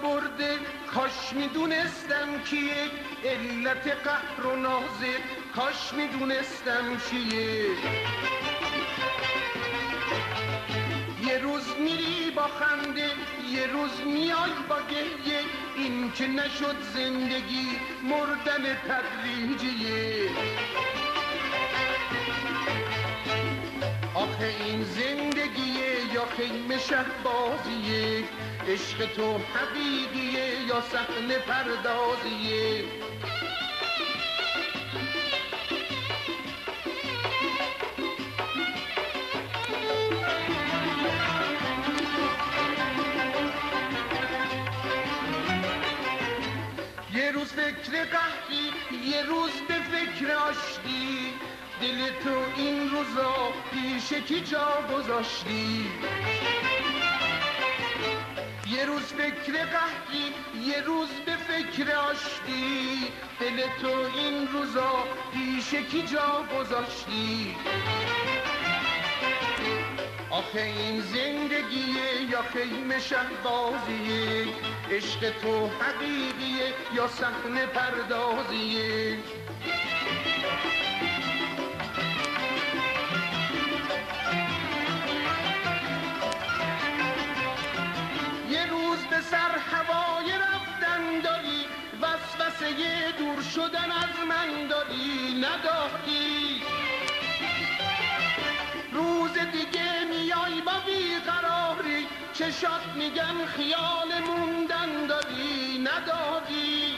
برده، کاش میدونستم که یک علت قهر و نازه، کاش میدونستم چیه. یه روز میری با خنده، یه روز میای با گریه، این که نشد زندگی مردن تدریجیه. آخه این زندگیه یا خیمه شهبازیه، عشق تو حقیقیه یا صحنه پردازیه. یه روز فکر قهری، یه روز به فکر آشتی، دل تو این روزا پیش کی جا گذاشتی؟ یه روز فکر قهری، یه روز به فکر آشتی، دل تو این روزا پیش کی جا گذاشتی؟ آخه این زندگیه یا خیمه شهبازیه، عشق تو حقیقیه یا صحنه پردازیه. یه روز به سر هوای رفتن داری، وسوسه دور شدن از من داری نداری. روز دیگه میای با بیقراری، چشات میگن خیال موندن داری نداری.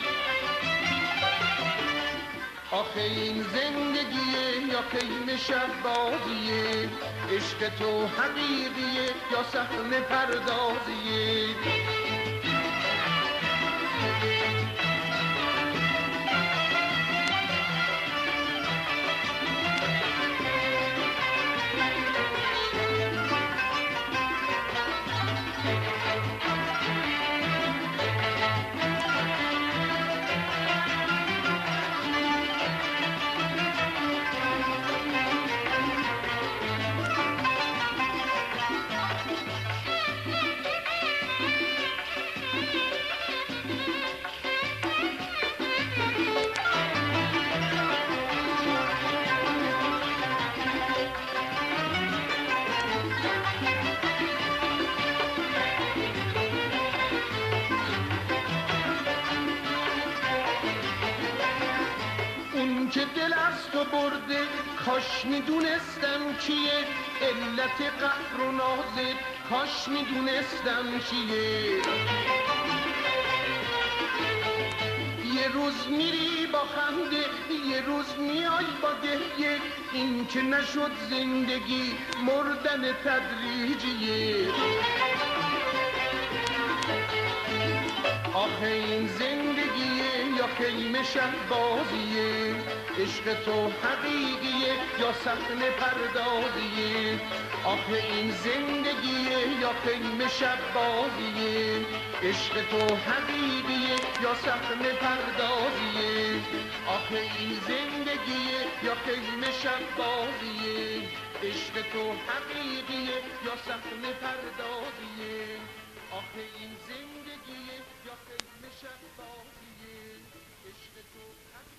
آخه این زندگیه یا خیمه شهبازیه، عشق تو حقیقیه یا صحنه پردازیه. که دل از تو برده، کاش میدونستم چیه علت قهر و نازت، کاش میدونستم چیه. یه روز میری با خنده، یه روز میای با گریه، این که نشد زندگی مردن تدریجیه. آخه این زندگیه یا خیمه شهبازیه، عشق تو حقیقیه یا صحنه پردازیه. آخه این زندگیه یا خیمه شهبازیه، عشق تو حقیقیه یا صحنه پردازیه. آخه این زندگیه یا خیمه شهبازیه، عشق تو حقیقیه یا صحنه پردازیه. آخه این زندگیه یا خیمه شهبازیه، عشق تو